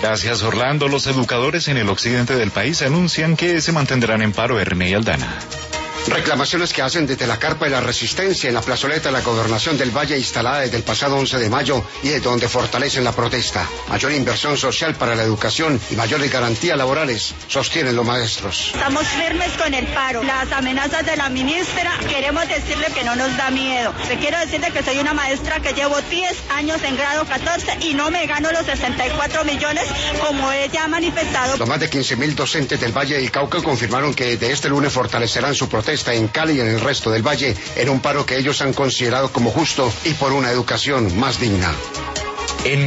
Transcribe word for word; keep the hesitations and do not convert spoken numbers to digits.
Gracias, Orlando. Los educadores en el occidente del país anuncian que se mantendrán en paro. Ernei Aldana. Reclamaciones que hacen desde la Carpa de la Resistencia en la plazoleta de la Gobernación del Valle, instalada desde el pasado once de mayo, y de donde fortalecen la protesta. Mayor inversión social para la educación y mayores garantías laborales, sostienen los maestros. Estamos firmes con el paro. Las amenazas de la ministra, queremos decirle que no nos da miedo. Te quiero decirle que soy una maestra que llevo diez años en grado catorce y no me gano los sesenta y cuatro millones como ella ha manifestado. Los más de quince mil docentes del Valle del Cauca confirmaron que de este lunes fortalecerán su protesta en Cali y en el resto del Valle, en un paro que ellos han considerado como justo y por una educación más digna. En